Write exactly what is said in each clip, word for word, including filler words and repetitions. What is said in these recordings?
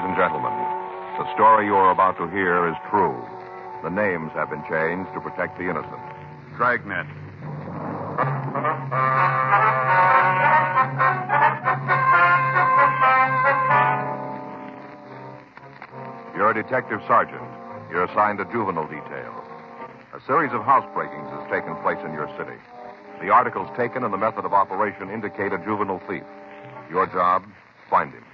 and gentlemen, the story you are about to hear is true. The names have been changed to protect the innocent. Dragnet. You're a detective sergeant. You're assigned to juvenile detail. A series of housebreakings has taken place in your city. The articles taken and the method of operation indicate a juvenile thief. Your job, find him.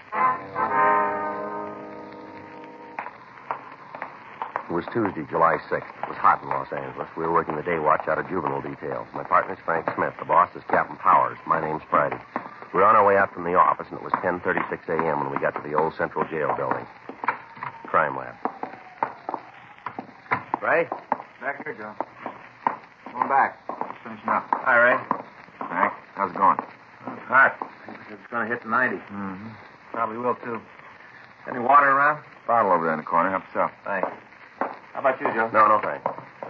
It was Tuesday, July sixth. It was hot in Los Angeles. We were working the day watch out of juvenile detail. My partner's Frank Smith. The boss is Captain Powers. My name's Friday. We were on our way out from the office, and it was ten thirty-six a.m. when we got to the old Central Jail building. Crime lab. Ray? Back here, Joe. Going back. Finishing up. Hi, Ray. Frank, how's it going? It's hot. It's going to hit the ninety. Mm-hmm. Probably will, too. Any water around? Bottle over there in the corner. Help yourself. Thanks. How about you, Joe? No, no, thanks.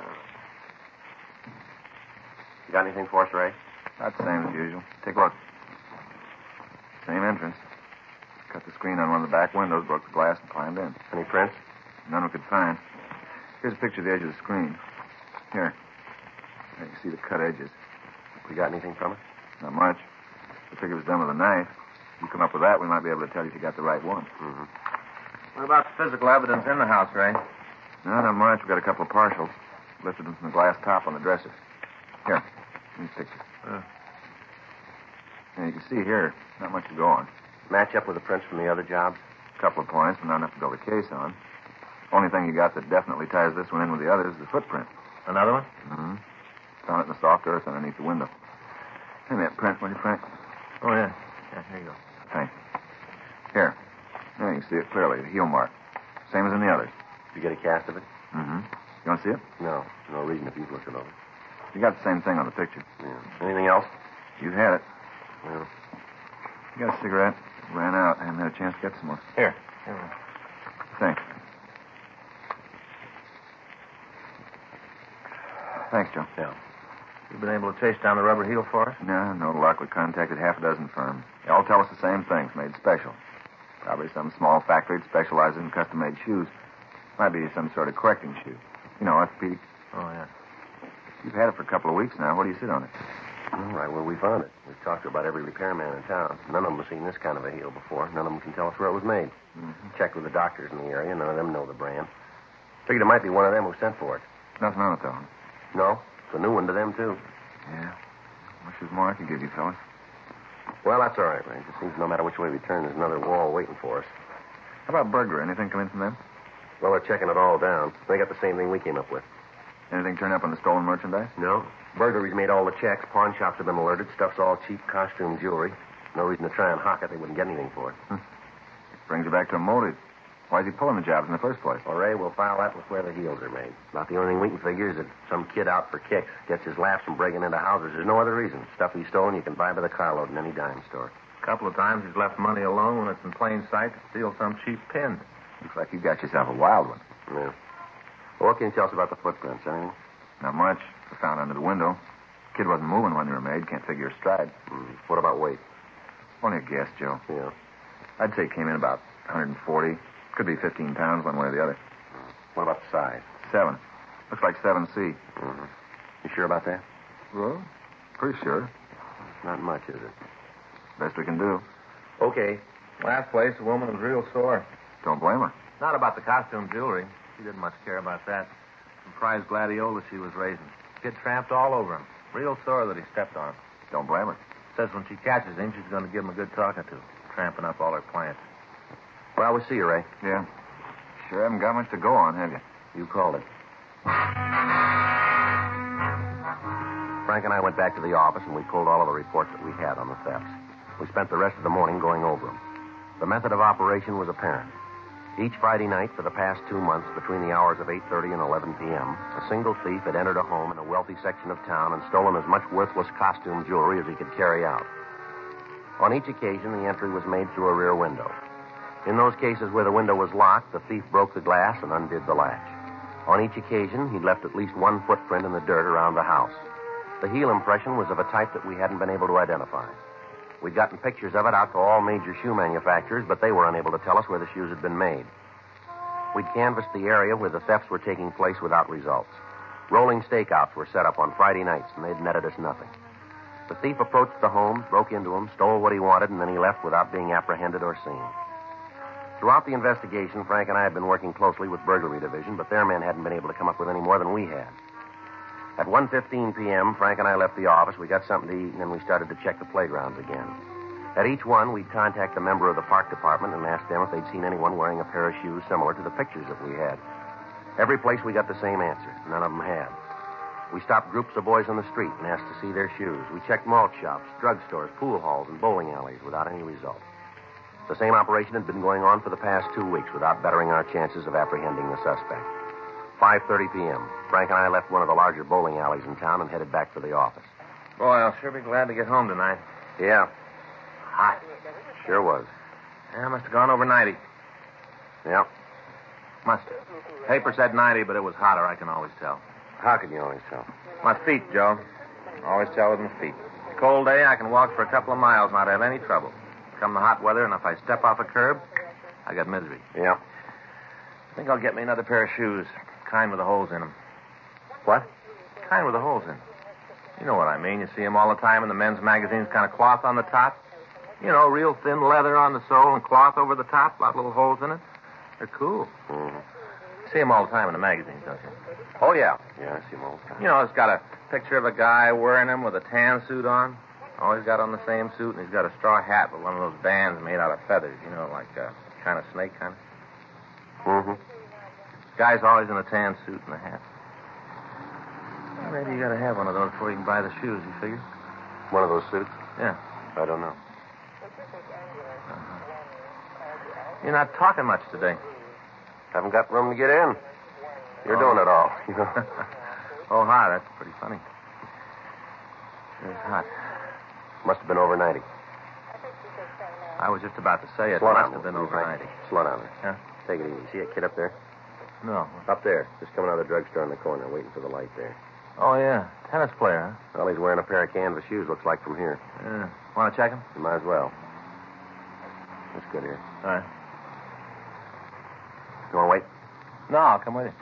You got anything for us, Ray? About the same as usual. Take a look. Same entrance. Cut the screen on one of the back windows, broke the glass, and climbed in. Any prints? None we could find. Here's a picture of the edge of the screen. Here. There you can see the cut edges. We got anything from it? Not much. The figure was done with a knife. If you come up with that, we might be able to tell you if you got the right one. Mm-hmm. What about the physical evidence in the house, Ray? No, not much. We got a couple of partials. Lifted them from the glass top on the dresser. Here. These pictures. Uh. Yeah, you can see here, not much to go on. Match up with the prints from the other jobs? A couple of points, but not enough to build a case on. Only thing you got that definitely ties this one in with the others is the footprint. Another one? Mm-hmm. Found it in the soft earth underneath the window. Hand me that print, will you, Frank? Oh, yeah. Yeah, here you go. Thanks. Here. There you can see it clearly, the heel mark. Same as in the others. Did you get a cast of it? Mm-hmm. You want to see it? No. No reason if you've looked it over. You got the same thing on the picture. Yeah. Anything else? You've had it. Well. You got a cigarette? Ran out. I haven't had a chance to get some more. Here. Here. Thanks. Thanks, Joe. Yeah. You been able to chase down the rubber heel for us? No, no luck. We contacted half a dozen firms. They all tell us the same things, made special. Probably some small factory that specializes in custom-made shoes. Might be some sort of correcting shoe. You know, orthopedic. Oh, yeah. You've had it for a couple of weeks now. Where do you sit on it? All right, well, we found it. We've talked to about every repairman in town. None of them have seen this kind of a heel before. None of them can tell us where it was made. Mm-hmm. Checked with the doctors in the area. None of them know the brand. Figured it might be one of them who sent for it. Nothing on it, though. No? It's a new one to them, too. Yeah. Wish there was more I could give you, fellas. Well, that's all right, Ray. It seems no matter which way we turn, there's another wall waiting for us. How about burglary? Anything come in from them? Well, they're checking it all down. They got the same thing we came up with. Anything turn up on the stolen merchandise? No. Burglaries made all the checks. Pawn shops have been alerted. Stuff's all cheap costume jewelry. No reason to try and hawk it. They wouldn't get anything for it. Hmm. Brings you back to a motive. Why's he pulling the jobs in the first place? Well, Ray, we'll file that with where the heels are made. About the only thing we can figure is that some kid out for kicks gets his laughs from breaking into houses. There's no other reason. Stuff he's stolen you can buy by the carload in any dime store. A couple of times he's left money alone when it's in plain sight to steal some cheap pin. Looks like you got yourself a wild one. Yeah. Well, what can you tell us about the footprints, anything? Not much. Were found under the window. Kid wasn't moving when they were made. Can't figure his stride. Mm. What about weight? Only a guess, Joe. Yeah. I'd say it came in about one forty. Could be fifteen pounds one way or the other. Mm. What about the size? Seven. Looks like seven C. Mm-hmm. You sure about that? Well, pretty sure. Not much, is it? Best we can do. Okay. Last place, the woman was real sore. Don't blame her. Not about the costume jewelry. She didn't much care about that. Some prize gladiola she was raising. Kid tramped all over him. Real sore that he stepped on him. Don't blame her. Says when she catches him, she's going to give him a good talking to. Tramping up all her plants. Well, we'll see you, Ray. Yeah. Sure haven't got much to go on, have you? You called it. Frank and I went back to the office, and we pulled all of the reports that we had on the thefts. We spent the rest of the morning going over them. The method of operation was apparent. Each Friday night for the past two months, between the hours of eight thirty and eleven p.m., a single thief had entered a home in a wealthy section of town and stolen as much worthless costume jewelry as he could carry out. On each occasion, the entry was made through a rear window. In those cases where the window was locked, the thief broke the glass and undid the latch. On each occasion, he'd left at least one footprint in the dirt around the house. The heel impression was of a type that we hadn't been able to identify. We'd gotten pictures of it out to all major shoe manufacturers, but they were unable to tell us where the shoes had been made. We'd canvassed the area where the thefts were taking place without results. Rolling stakeouts were set up on Friday nights, and they'd netted us nothing. The thief approached the homes, broke into them, stole what he wanted, and then he left without being apprehended or seen. Throughout the investigation, Frank and I had been working closely with Burglary Division, but their men hadn't been able to come up with any more than we had. At one fifteen p.m., Frank and I left the office, we got something to eat, and then we started to check the playgrounds again. At each one, we'd contact a member of the park department and ask them if they'd seen anyone wearing a pair of shoes similar to the pictures that we had. Every place we got the same answer. None of them had. We stopped groups of boys on the street and asked to see their shoes. We checked malt shops, drugstores, pool halls, and bowling alleys without any result. The same operation had been going on for the past two weeks without bettering our chances of apprehending the suspect. five thirty p.m., Frank and I left one of the larger bowling alleys in town and headed back for the office. Boy, I'll sure be glad to get home tonight. Yeah, Hot. sure was. Yeah, must have gone over ninety. Yeah. Must have. Paper said ninety, but it was hotter, I can always tell. How can you always tell? My feet, Joe. Always tell with my feet. Cold day, I can walk for a couple of miles, not have any trouble. Come the hot weather, and if I step off a curb, I got misery. Yeah. I think I'll get me another pair of shoes. Kind with the holes in them. What? Kind with the holes in. You know what I mean. You see them all the time in the men's magazines, kind of cloth on the top. You know, real thin leather on the sole and cloth over the top, lot of little holes in it. They're cool. Mm-hmm. You see them all the time in the magazines, don't you? Oh, yeah. Yeah, I see them all the time. You know, it's got a picture of a guy wearing them with a tan suit on. Always got on the same suit, and he's got a straw hat with one of those bands made out of feathers, you know, like a kind of snake kind of. Mm-hmm. Guy's always in a tan suit and a hat. Well, maybe you got to have one of those before you can buy the shoes, you figure? One of those suits? Yeah. I don't know. You're not talking much today. Haven't got room to get in. You're Oh. doing it all. You know. Oh, hi, that's pretty funny. It's hot. Must have been over ninety. I was just about to say it Slow must down. have been will you, over Frank? ninety. Slow down there. Yeah? Take it easy. See that kid up there? No. Up there. Just coming out of the drugstore in the corner, waiting for the light there. Oh, yeah. Tennis player, huh? Well, he's wearing a pair of canvas shoes, looks like from here. Yeah. Want to check him? You might as well. That's good here. All right. You want to wait? No, I'll come with you.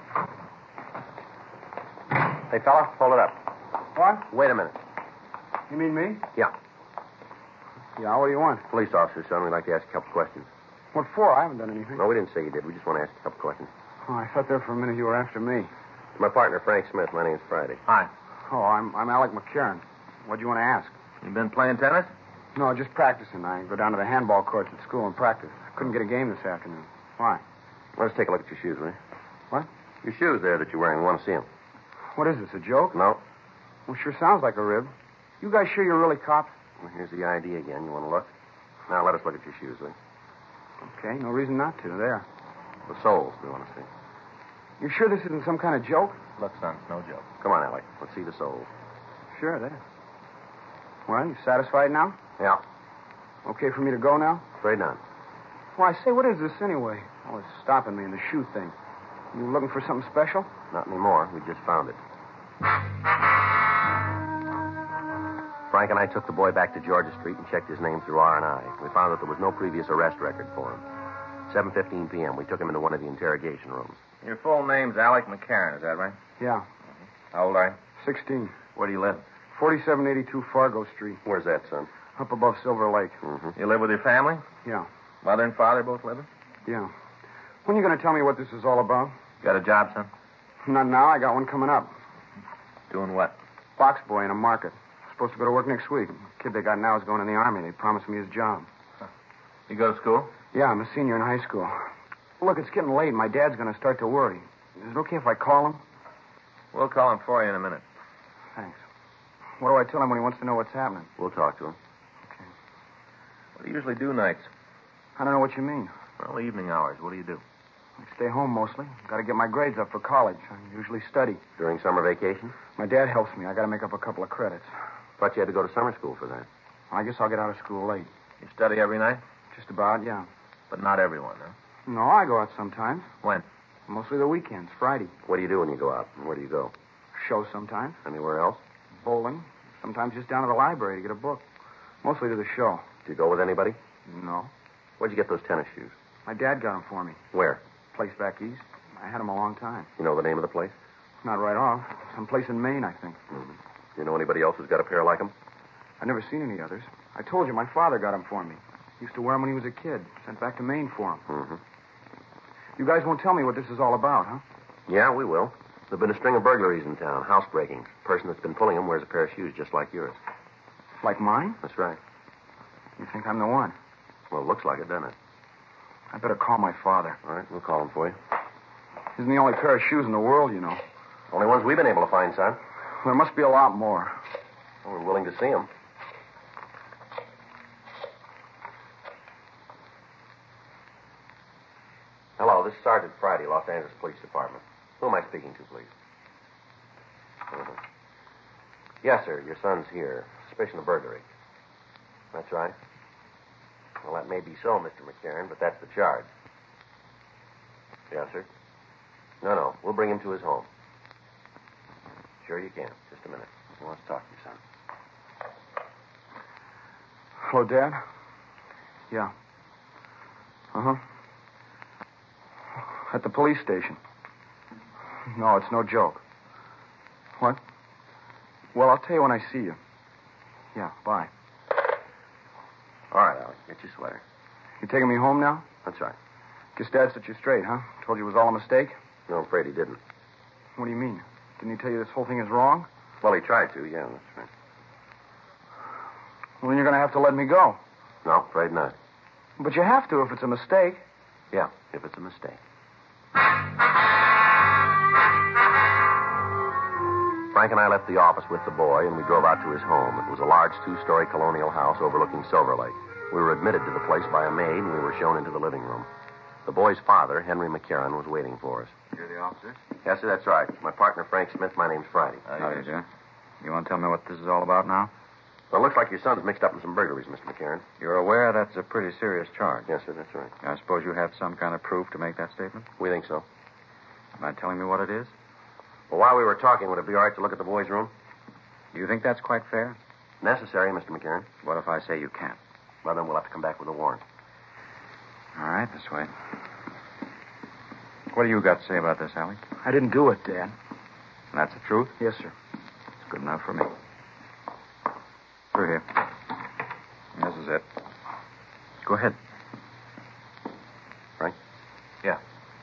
Hey, fella, hold it up. What? Wait a minute. You mean me? Yeah. Yeah, what do you want? Police officer, son. We'd like to ask you a couple questions. What for? I haven't done anything. No, we didn't say you did. We just want to ask you a couple questions. Oh, I thought there for a minute you were after me. My partner, Frank Smith. My name's Friday. Hi. Oh, I'm I'm Alec McCarran. What do you want to ask? You been playing tennis? No, just practicing. I go down to the handball courts at school and practice. Couldn't get a game this afternoon. Why? Let's take a look at your shoes, will you? What? Your shoes there that you're wearing. We want to see them. What is this, a joke? No. Well, sure sounds like a rib. You guys sure you're really cops? Well, here's the I D again. You want to look? Now, let us look at your shoes, will you? Okay, no reason not to. There. The soles we want to see. You sure this isn't some kind of joke? Look, son, it's no joke. Come on, Alec. Let's see the soles. Sure, there. Well, you satisfied now? Yeah. Okay for me to go now? Afraid not. Well, I say, what is this anyway? Oh, it's stopping me in the shoe thing. You looking for something special? Not anymore. We just found it. Frank and I took the boy back to Georgia Street and checked his name through R and I. We found that there was no previous arrest record for him. seven fifteen p.m. We took him into one of the interrogation rooms. Your full name's Alec McCarran, is that right? Yeah. How old are you? sixteen. Where do you live? forty-seven eighty-two Fargo Street, Where's that, son? up above Silver Lake. Mm-hmm. You live with your family? Yeah. Mother and father both living? Yeah. When are you going to tell me what this is all about? Got a job, son? Not now. I got one coming up. Doing what? Box boy in a market. Supposed to go to work next week. The kid they got now is going in the Army. They promised me his job. You go to school? Yeah, I'm a senior in high school. Look, it's getting late. My dad's going to start to worry. Is it okay if I call him? We'll call him for you in a minute. Thanks. What do I tell him when he wants to know what's happening? We'll talk to him. What do you usually do nights? I don't know what you mean. Well, evening hours. What do you do? I stay home mostly. Got to get my grades up for college. I usually study. During summer vacation? My dad helps me. I got to make up a couple of credits. Thought you had to go to summer school for that. I guess I'll get out of school late. You study every night? Just about, yeah. But not everyone, huh? No, I go out sometimes. When? Mostly the weekends, Friday. What do you do when you go out? And where do you go? Shows sometimes. Anywhere else? Bowling. Sometimes just down to the library to get a book. Mostly to the show. Did you go with anybody? No. Where'd you get those tennis shoes? My dad got them for me. Where? Place back east. I had them a long time. You know the name of the place? Not right off. Someplace in Maine, I think. Mm-hmm. Do you know anybody else who's got a pair like them? I've never seen any others. I told you my father got them for me. Used to wear them when he was a kid. Sent back to Maine for them. Mm-hmm. You guys won't tell me what this is all about, huh? Yeah, we will. There've been a string of burglaries in town, housebreakings. The person that's been pulling them wears a pair of shoes just like yours. Like mine? That's right. You think I'm the one? Well, it looks like it, doesn't it? I better call my father. All right, we'll call him for you. Isn't the only pair of shoes in the world, you know. Only ones we've been able to find, son. There must be a lot more. Well, we're willing to see them. Hello, this is Sergeant Friday, Los Angeles Police Department. Who am I speaking to, please? Uh-huh. Yes, sir. Your son's here. Suspicion of burglary. That's right. Well, that may be so, Mister McCarran, but that's the charge. Yes, sir. No, no. We'll bring him to his home. Sure you can. Just a minute. He wants to talk to you, son. Hello, Dad? Yeah. Uh-huh. At the police station. No, it's no joke. What? Well, I'll tell you when I see you. Yeah, bye. All right, Alec. Get your sweater. You taking me home now? That's right. Guess Dad set you straight, huh? Told you it was all a mistake? No, I'm afraid he didn't. What do you mean? Didn't he tell you this whole thing is wrong? Well, he tried to, yeah, that's right. Well, then you're going to have to let me go. No, afraid not. But you have to if it's a mistake. Yeah, if it's a mistake. Frank and I left the office with the boy, and we drove out to his home. It was a large two-story colonial house overlooking Silver Lake. We were admitted to the place by a maid, and we were shown into the living room. The boy's father, Henry McCarran, was waiting for us. You're the officer? Yes, sir, that's right. My partner, Frank Smith. My name's Friday. How do you do? You want to tell me what this is all about now? Well, it looks like your son's mixed up in some burglaries, Mister McCarran. You're aware that's a pretty serious charge. Yes, sir, that's right. I suppose you have some kind of proof to make that statement? We think so. Mind telling me what it is? Well, while we were talking, would it be all right to look at the boy's room? Do you think that's quite fair? Necessary, Mister McCarran. What if I say you can't? Well, then we'll have to come back with a warrant. All right, this way. What do you got to say about this, Alec? I didn't do it, Dad. And that's the truth? Yes, sir. It's good enough for me. Through here. This is it. Go ahead. Frank? Yeah.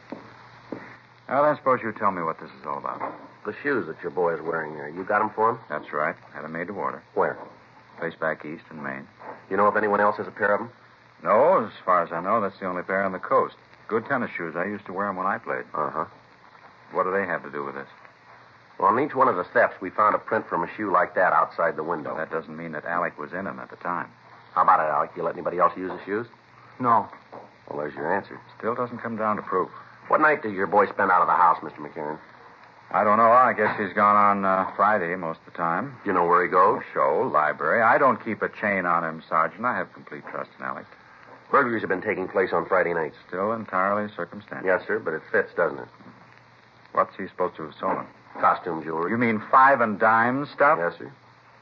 Now, then, suppose you tell me what this is all about. The shoes that your boy is wearing there, you got them for him? That's right. Had them made to order. Where? Place back east in Maine. You know if anyone else has a pair of them? No, as far as I know, that's the only pair on the coast. Good tennis shoes. I used to wear them when I played. Uh-huh. What do they have to do with this? Well, on each one of the thefts, we found a print from a shoe like that outside the window. Well, that doesn't mean that Alec was in them at the time. How about it, Alec? You let anybody else use the shoes? No. Well, there's your answer. Still doesn't come down to proof. What night did your boy spend out of the house, Mister McCarran? I don't know. I guess he's gone on uh, Friday most of the time. Do you know where he goes? Show, library. I don't keep a chain on him, Sergeant. I have complete trust in Alec. Burglaries have been taking place on Friday nights. Still entirely circumstantial. Yes, sir, but it fits, doesn't it? What's he supposed to have stolen? Costume jewelry. You mean five and dime stuff? Yes, sir.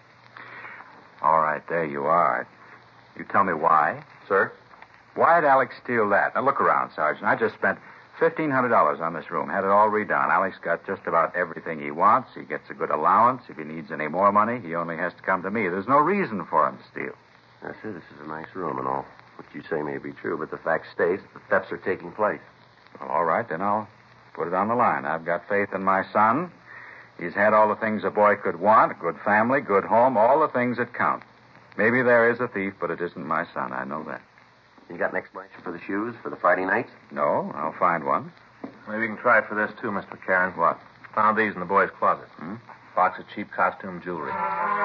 All right, there you are. You tell me why. Sir? Why'd Alex steal that? Now, look around, Sergeant. I just spent fifteen hundred dollars on this room. Had it all redone. Alex got just about everything he wants. He gets a good allowance. If he needs any more money, he only has to come to me. There's no reason for him to steal. Yes, sir, this is a nice room and all. What you say may be true, but the fact stays that the thefts are taking place. Well, all right, then I'll put it on the line. I've got faith in my son. He's had all the things a boy could want, a good family, good home, all the things that count. Maybe there is a thief, but it isn't my son. I know that. You got an explanation for the shoes for the Friday nights? No, I'll find one. Maybe we can try for this, too, Mister McCarran. What? Found these in the boy's closet. Hmm? Box of cheap costume jewelry.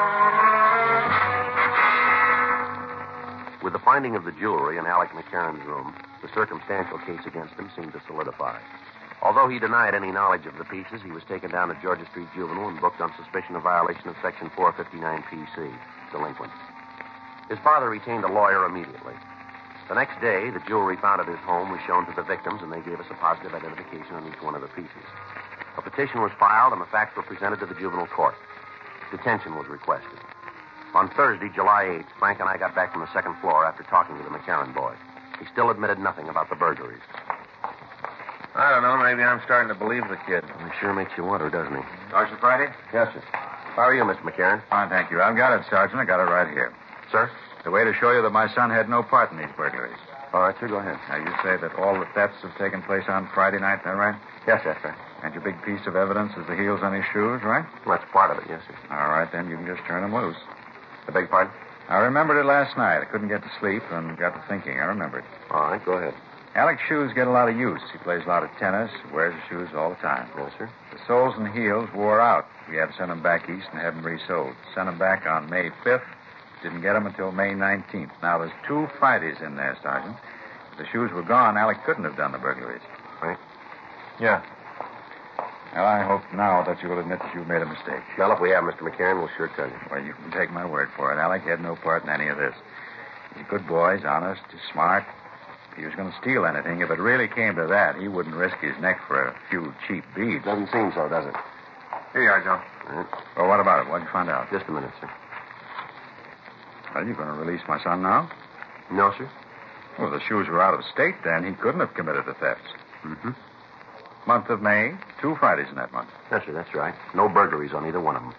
With the finding of the jewelry in Alec McCarran's room, the circumstantial case against him seemed to solidify. Although he denied any knowledge of the pieces, he was taken down to Georgia Street Juvenile and booked on suspicion of violation of Section four fifty-nine P C, delinquent. His father retained a lawyer immediately. The next day, the jewelry found at his home was shown to the victims, and they gave us a positive identification on each one of the pieces. A petition was filed, and the facts were presented to the juvenile court. Detention was requested. On Thursday, July eighth, Frank and I got back from the second floor after talking to the McCarran boy. He still admitted nothing about the burglaries. I don't know. Maybe I'm starting to believe the kid. He sure makes you wonder, doesn't he? Sergeant Friday? Yes, sir. How are you, Mister McCarran? Fine, thank you. I've got it, Sergeant. I got it right here. Sir? The way to show you that my son had no part in these burglaries. All right, sir, go ahead. Now, you say that all the thefts have taken place on Friday night, is that right? Yes, that's right. And your big piece of evidence is the heels on his shoes, right? Well, that's part of it, yes, sir. All right, then you can just turn them loose. I beg your pardon? I remembered it last night. I couldn't get to sleep and got to thinking. I remembered. All right, go ahead. Alec's shoes get a lot of use. He plays a lot of tennis, wears his shoes all the time. Yes, sir. The soles and heels wore out. We had to send them back east and have them resoled. Sent them back on May fifth. Didn't get them until May nineteenth. Now, there's two Fridays in there, Sergeant. If the shoes were gone, Alec couldn't have done the burglaries. Right? Yeah. Well, I hope now that you will admit that you've made a mistake. Well, if we have, Mister McCarran, we'll sure tell you. Well, you can take my word for it. Alec had no part in any of this. He's a good boy. He's honest. He's smart. If he was going to steal anything, if it really came to that, he wouldn't risk his neck for a few cheap beads. Doesn't seem so, does it? Here you are, Joe. All right. Well, what about it? What'd you find out? Just a minute, sir. Well, you going to release my son now? No, sir. Well, if the shoes were out of state, then he couldn't have committed the thefts. Mm-hmm. Month of May, two Fridays in that month. Yes, sir, that's right. No burglaries on either one of them.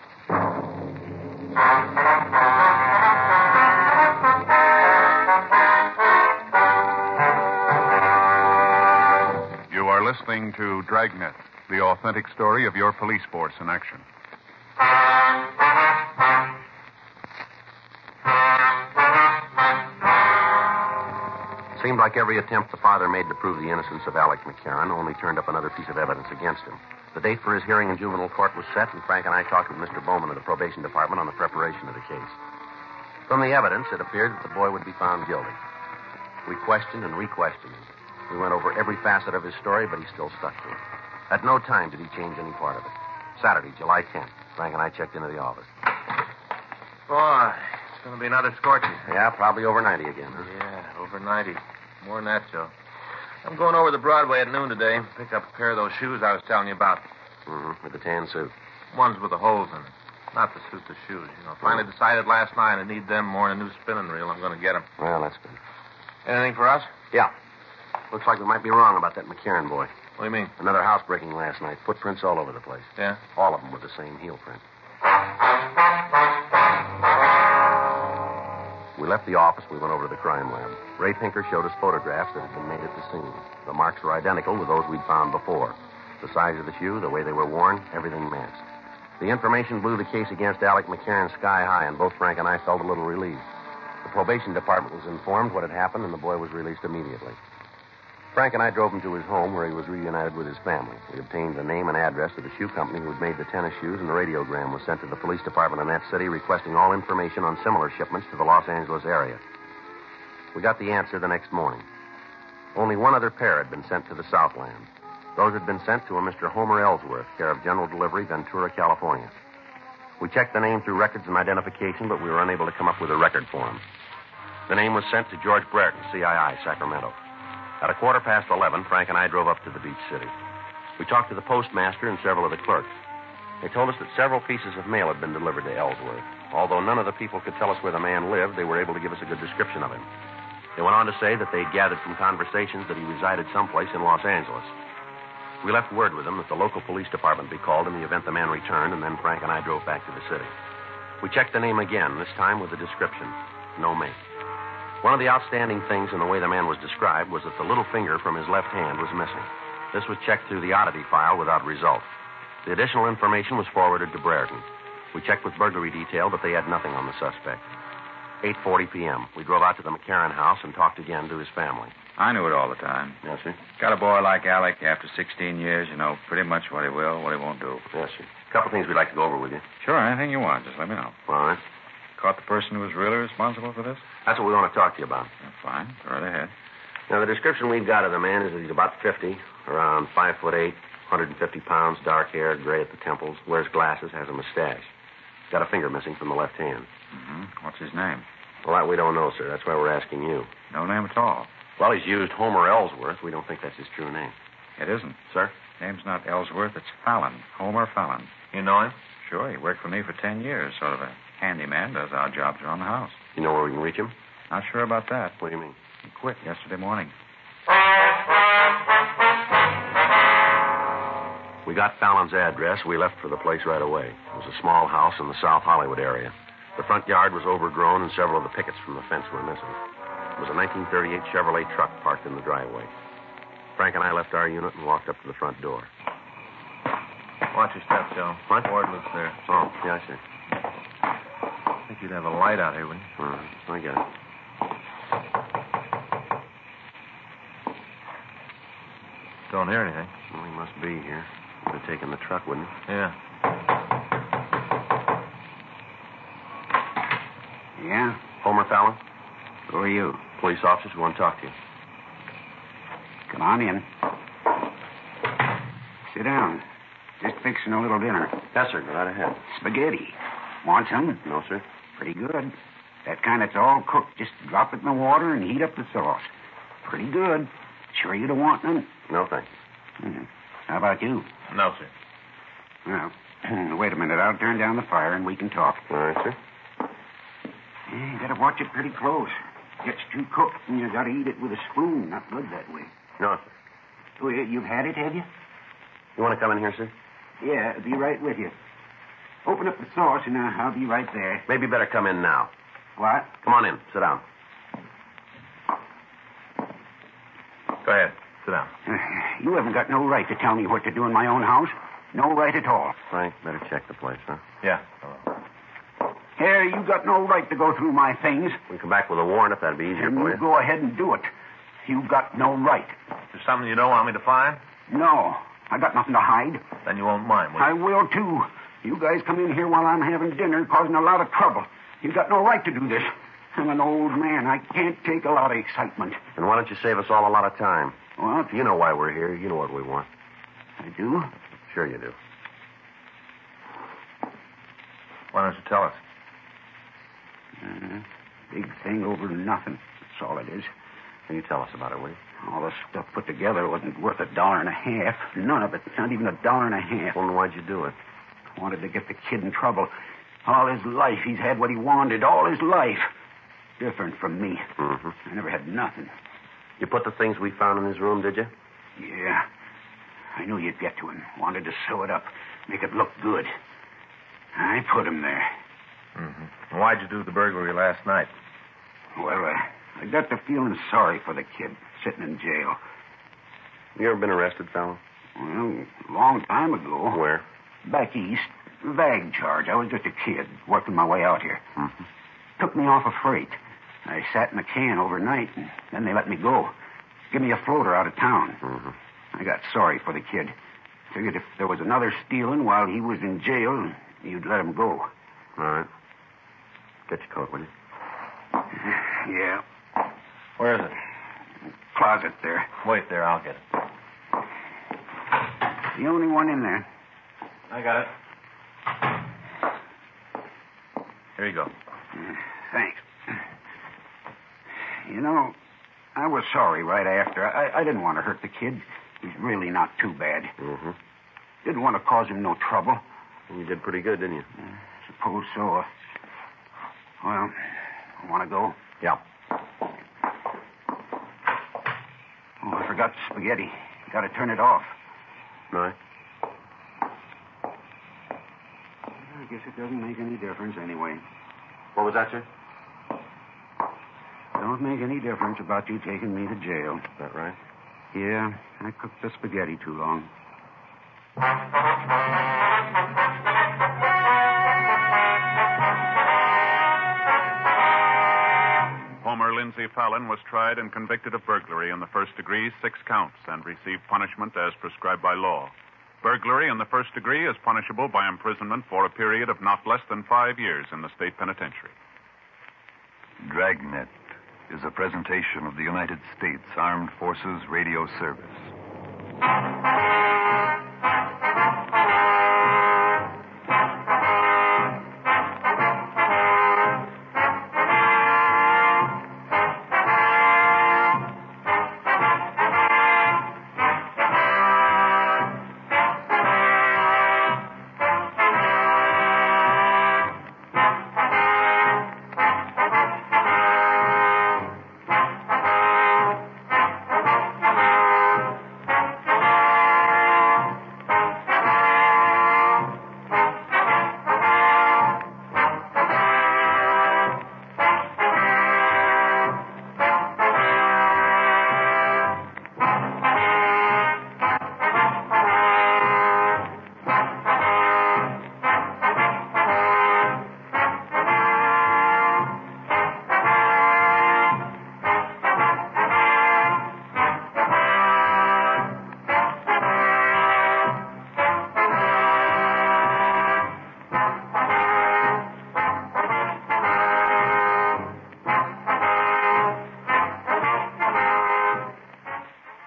You are listening to Dragnet, the authentic story of your police force in action. Seemed like every attempt the father made to prove the innocence of Alec McCarran only turned up another piece of evidence against him. The date for his hearing in juvenile court was set, and Frank and I talked with Mister Bowman of the probation department on the preparation of the case. From the evidence, it appeared that the boy would be found guilty. We questioned and re-questioned him. We went over every facet of his story, but he still stuck to it. At no time did he change any part of it. Saturday, July tenth, Frank and I checked into the office. Boy, it's going to be another scorching. Yeah, probably over ninety again, huh? Yeah, over ninety. More than that, Joe. I'm going over to Broadway at noon today. Pick up a pair of those shoes I was telling you about. Mm-hmm, with the tan suit. Ones with the holes in it. Not the suit, the shoes. You know, finally decided last night I need them more than a new spinning reel. I'm going to get them. Well, that's good. Anything for us? Yeah. Looks like we might be wrong about that McCarran boy. What do you mean? Another housebreaking last night. Footprints all over the place. Yeah? All of them with the same heel print. We left the office. We went over to the crime lab. Ray Pinker showed us photographs that had been made at the scene. The marks were identical with those we'd found before. The size of the shoe, the way they were worn, everything matched. The information blew the case against Alec McCarran sky high, and both Frank and I felt a little relieved. The probation department was informed what had happened, and the boy was released immediately. Frank and I drove him to his home, where he was reunited with his family. We obtained the name and address of the shoe company who had made the tennis shoes, and a radiogram was sent to the police department in that city requesting all information on similar shipments to the Los Angeles area. We got the answer the next morning. Only one other pair had been sent to the Southland. Those had been sent to a Mister Homer Ellsworth, care of General Delivery, Ventura, California. We checked the name through records and identification, but we were unable to come up with a record for him. The name was sent to George Brereton, C I I, Sacramento. At a quarter past eleven, Frank and I drove up to the beach city. We talked to the postmaster and several of the clerks. They told us that several pieces of mail had been delivered to Ellsworth. Although none of the people could tell us where the man lived, they were able to give us a good description of him. They went on to say that they'd gathered from conversations that he resided someplace in Los Angeles. We left word with them that the local police department be called in the event the man returned, and then Frank and I drove back to the city. We checked the name again, this time with a description. No make. One of the outstanding things in the way the man was described was that the little finger from his left hand was missing. This was checked through the oddity file without result. The additional information was forwarded to Brereton. We checked with burglary detail, but they had nothing on the suspect. eight forty p.m. We drove out to the McCarran house and talked again to his family. I knew it all the time. Yes, sir? Got a boy like Alec after sixteen years, you know pretty much what he will, what he won't do. Yes, sir. A couple things we'd like to go over with you. Sure, anything you want. Just let me know. All right. Caught the person who was really responsible for this? That's what we want to talk to you about. Yeah, fine. Go right ahead. Now, the description we've got of the man is that he's about fifty, around five foot eight, one hundred fifty pounds, dark hair, gray at the temples, wears glasses, has a mustache. Got a finger missing from the left hand. Mm-hmm. What's his name? Well, that we don't know, sir. That's why we're asking you. No name at all. Well, he's used Homer Ellsworth. We don't think that's his true name. It isn't. Sir? Name's not Ellsworth. It's Fallon. Homer Fallon. You know him? Sure. He worked for me for ten years. Sort of a handyman does odd jobs around the house. You know where we can reach him? Not sure about that. What do you mean? He quit yesterday morning. We got Fallon's address. We left for the place right away. It was a small house in the South Hollywood area. The front yard was overgrown, and several of the pickets from the fence were missing. It was a nineteen thirty-eight Chevrolet truck parked in the driveway. Frank and I left our unit and walked up to the front door. Watch your step, Joe. What? Ford lives there. Oh, yeah, I see. I think you'd have a light out here, wouldn't you? All right, I get it. Don't hear anything. Well, he must be here. Would have taken the truck, wouldn't he? Yeah. Yeah? Homer Fallon? Who are you? Police officers who want to talk to you. Come on in. Sit down. Just fixing a little dinner. Yes, sir. Go right ahead. Spaghetti. Want some? No, sir. Pretty good. That kind that's all cooked. Just drop it in the water and heat up the sauce. Pretty good. Sure you don't want none? No, thank you. Hmm. How about you? No, sir. Well, wait a minute. I'll turn down the fire and we can talk. All right, sir. Yeah, you gotta watch it pretty close. Gets too cooked and you gotta eat it with a spoon. Not good that way. No, sir. Oh, you- you've had it, have you? You want to come in here, sir? Yeah, be right with you. Open up the sauce and uh, I'll be right there. Maybe better come in now. What? Come on in. Sit down. Go ahead. Sit down. Uh, you haven't got no right to tell me what to do in my own house. No right at all. Frank, better check the place, huh? Yeah. Here, you got no right to go through my things. We can come back with a warrant if that'd be easier And for you you. go ahead and do it. You got no right. Is there something you don't want me to find? No, I got nothing to hide. Then you won't mind, will you? I will, too. You guys come in here while I'm having dinner, causing a lot of trouble. You got no right to do this. I'm an old man. I can't take a lot of excitement. And why don't you save us all a lot of time? What? You know why we're here. You know what we want. I do? Sure you do. Why don't you tell us? Uh, big thing over nothing. That's all it is. Can you tell us about it, will you? All the stuff put together wasn't worth a dollar and a half. None of it. Not even a dollar and a half. Well, then why'd you do it? Wanted to get the kid in trouble. All his life, he's had what he wanted. All his life. Different from me. Mm-hmm. I never had nothing. You put the things we found in his room, did you? Yeah. I knew you'd get to him. Wanted to sew it up. Make it look good. I put him there. Mm-hmm. And why'd you do the burglary last night? Well, uh, I got to feeling sorry for the kid sitting in jail. You ever been arrested, Fallon? Well, a long time ago. Where? Back east. Vag charge. I was just a kid, working my way out here. Mm-hmm. Took me off a freight. I sat in a can overnight, and then they let me go. Give me a floater out of town. Mm-hmm. I got sorry for the kid. Figured if there was another stealing while he was in jail, you'd let him go. All right. Get your coat, will you? Yeah. Where is it? Closet there. Wait there, I'll get it. The only one in there. I got it. Here you go. Uh, thanks. You know, I was sorry right after. I, I didn't want to hurt the kid. He's really not too bad. Mm-hmm. Didn't want to cause him no trouble. And you did pretty good, didn't you? Uh, suppose so. Uh, well, want to go? Yeah. Oh, I forgot the spaghetti. Got to turn it off. No. I guess it doesn't make any difference anyway. What was that, sir? Don't make any difference about you taking me to jail. Is that right? Yeah, I cooked the spaghetti too long. Homer Lindsay Fallon was tried and convicted of burglary in the first degree, six counts, and received punishment as prescribed by law. Burglary in the first degree is punishable by imprisonment for a period of not less than five years in the state penitentiary. Dragnet is a presentation of the United States Armed Forces Radio Service.